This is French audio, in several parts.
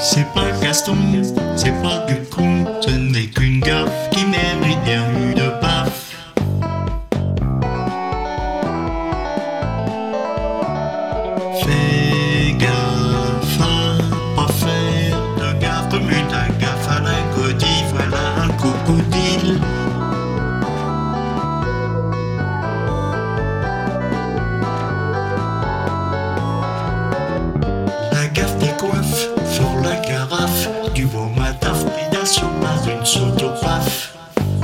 C'est pas Gaston, c'est pas du con, ce n'est qu'une gaffe qui mérite bien eu de paf. Fais gaffe à pas faire de gaffe, commute ta gaffe à la godille, voilà un crocodile. La gaffe décoiffe, fort la carafe, du beau mataf, pédation pas une saute au paf.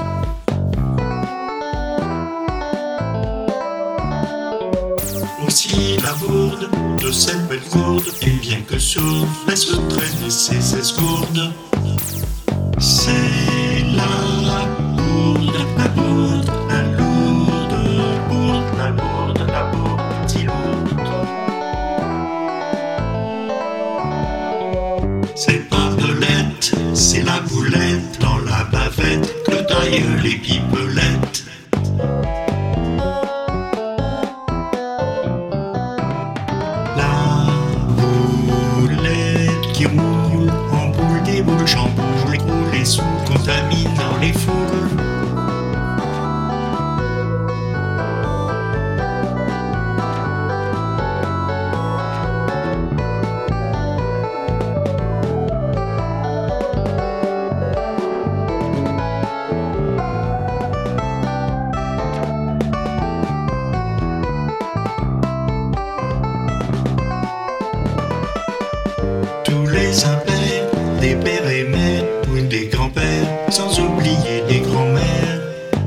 Aussi la bourde de cette belle gourde, et bien que sourde, laisse traîner ses escourdes. C'est la bourde, la bourde, la lourde bourde, la bourde, la bourde, si lourde. C'est pas belette, c'est la boulette dans la bavette que taillent les pipelettes. La boulette qui roule en boule des boules, chamboule, roule et sous, contamine dans les foules. Tous les impairs, des pères et mères, ou des grands-pères, sans oublier les grands-mères,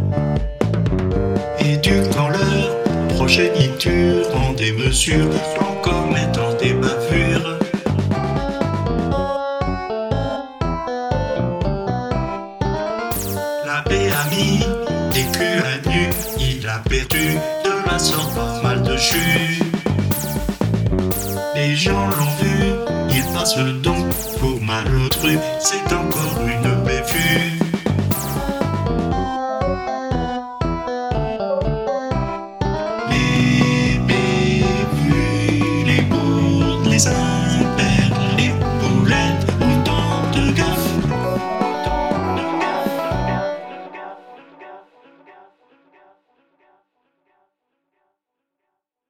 éduquant leur progéniture en des mesures, en commettant des bavures. L'abbé a mis des culs à nu, il a perdu de la sorte pas mal de jus. Les gens l'ont vu, il passe donc pour malotru, c'est encore